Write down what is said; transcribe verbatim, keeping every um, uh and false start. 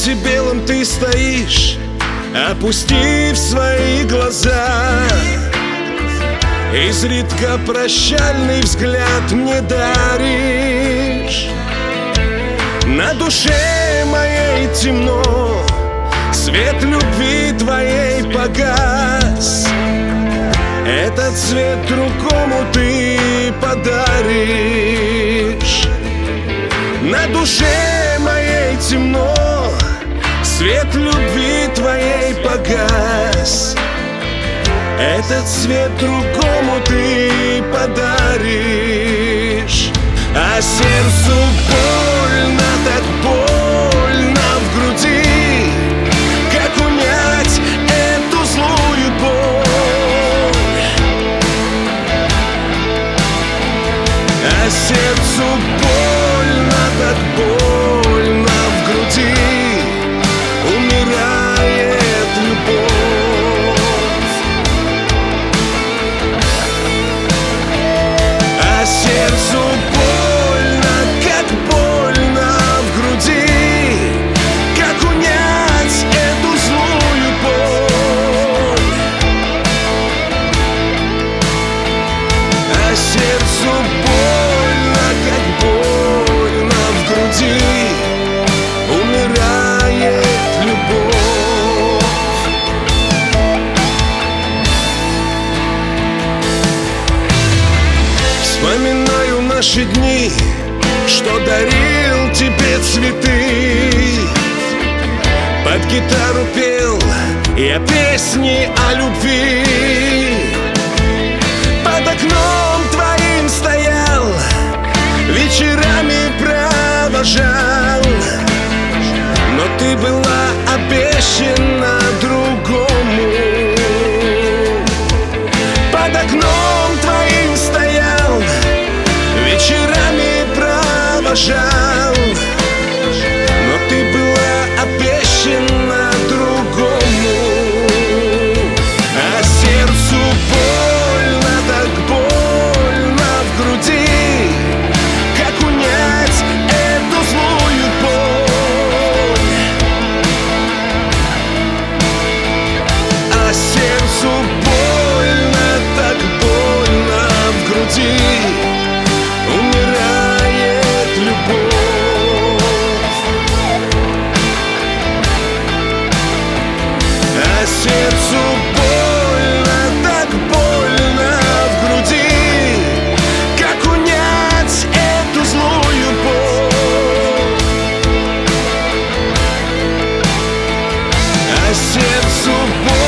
свете белом ты стоишь, опустив свои глаза. Изредка прощальный взгляд мне даришь. На душе моей темно, свет любви твоей погас. Этот свет другому ты подаришь. На душе моей темно, свет любви твоей погас. Этот свет другому ты подаришь. А сердцу больно, так больно в груди. Как унять эту злую боль? А сердцу больно, так больно в груди. Умирает любовь. А сердцу больно, как больно в груди. Как унять эту злую боль? А сердцу больно, как больно в груди. Умирает любовь. Вспоминаю наши дни, что дарил тебе цветы. Под гитару пел я песни о любви. Под окном твоим стоял, вечерами провожал. Но ты была обещана другому. Под окном твоим стоял, вечерами провожал. Но ты была обещана другому. А сердцу больно, так больно в груди. Как унять эту злую боль? А сердцу больно, так больно в груди. Умирает любовь. А сердцу больно, так больно в груди. Как унять эту злую боль? А сердцу больно.